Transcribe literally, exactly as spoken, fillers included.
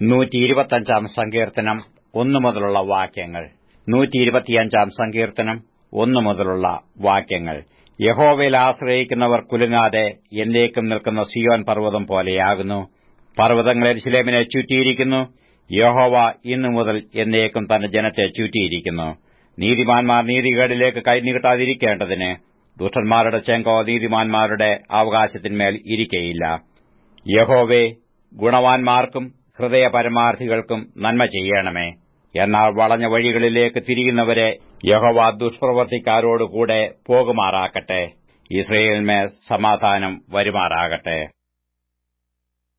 നൂറ്റി ഇരുപത്തിയഞ്ചാം സങ്കീർത്തനം ഒന്നു മുതലുള്ള വാക്യങ്ങൾ. നൂറ്റി ഇരുപത്തിയഞ്ചാം സങ്കീർത്തനം ഒന്നു മുതലുള്ള വാക്യങ്ങൾ. യഹോവയിൽ ആശ്രയിക്കുന്നവർ കുലുങ്ങാതെ എന്നേക്കും നിൽക്കുന്ന സിയോൻ പർവ്വതം പോലെയാകുന്നു. പർവ്വതങ്ങൾ യെരൂശലേമിനെ ചുറ്റിയിരിക്കുന്നു. യഹോവ ഇന്നു മുതൽ എന്നേക്കും തന്റെ ജനത്തെ ചുറ്റിയിരിക്കുന്നു. നീതിമാന്മാർ നീതികേടിലേക്ക് കൈനീട്ടാതിരിക്കേണ്ടതിന് ദുഷ്ടന്മാരുടെ ചെങ്കോ നീതിമാന്മാരുടെ അവകാശത്തിന്മേൽ ഇരിക്കയില്ല. യഹോവേ, ഗുണവാന്മാർക്കും ഹൃദയപരമാർത്ഥികൾക്കും നന്മ ചെയ്യണമേ. എന്നാൽ വളഞ്ഞ വഴികളിലേക്ക് തിരിയുന്നവരെ യഹോവ ദുഷ്പ്രവൃത്തിക്കാരോടുകൂടെ പോകുമാറാക്കട്ടെ. യിസ്രായേലിന്മേൽ സമാധാനം വരുമാറാകട്ടെ.